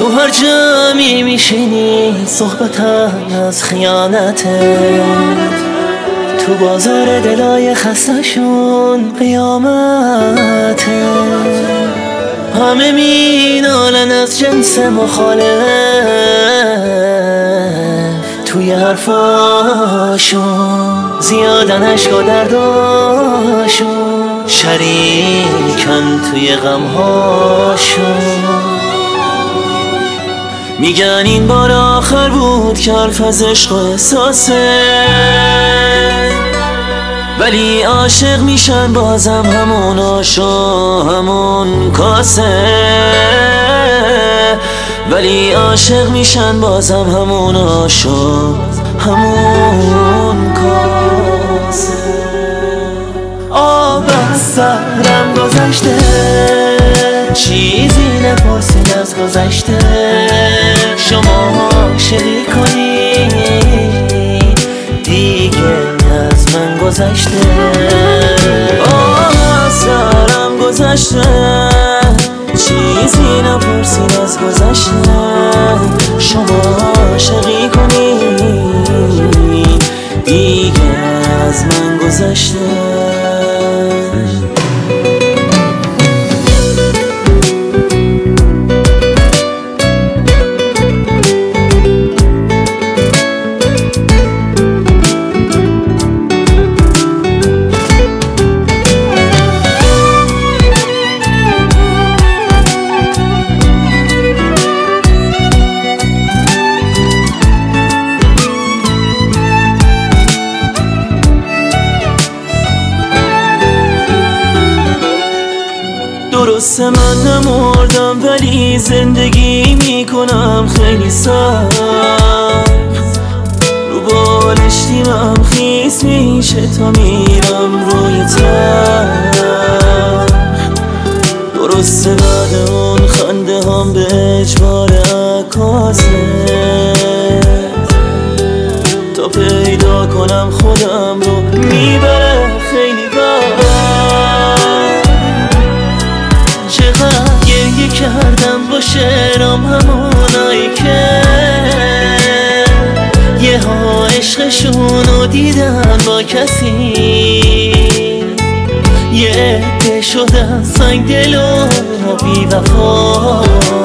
تو هر جمعی میشینی صحبتم از خیانته، تو بازار دلای خستشون قیامته. همه مینالن از جنس مخالف، توی حرفاشون زیادن عشق و درداشون، شریکن توی غمهاشون. میگن این بار آخر بود که حرف از عشق و احساسه، ولی عاشق میشن بازم همون آشو همون کاسه، ولی عاشق میشن بازم همون آشو همون کاسه. آب از سرم گذشته، چیزی نپرسین از گذشته. شما عاشقی کنی دیگه از من گذشته. آب از سرم گذشته، چیزی نپرسین از گذشته. شما عاشقی کنی دیگه از من گذشته. درسته من نمردم ولی زندگی میکنم خیلی سخت، رو بالشتیمم خیس میشه تا میرم روی تخت. درسته بعد اون خنده هم به اجبار عکاسه، تا پیدا کنم خودم رو میبره خیلی وقت. گریه کردم با شعرام همونایی که یه ها عشقشونو دیدن با کسی، یه عده شدن سنگ دل و بی وفا،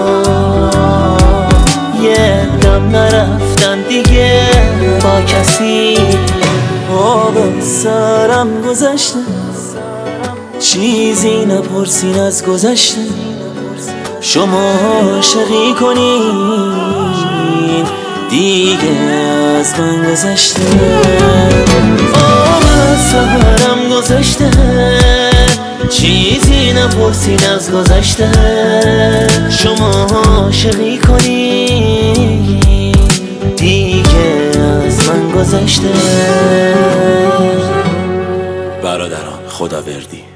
یه دم نرفتن دیگه با کسی. آب سرم گذشته، چیزی نپرسین از گذشته. شما عاشقی کنین دیگه از من گذشته. آب از سرم گذشته، چیزی نپرسین از گذشته. شما عاشقی کنین دیگه از من گذشته. برادران خداوردی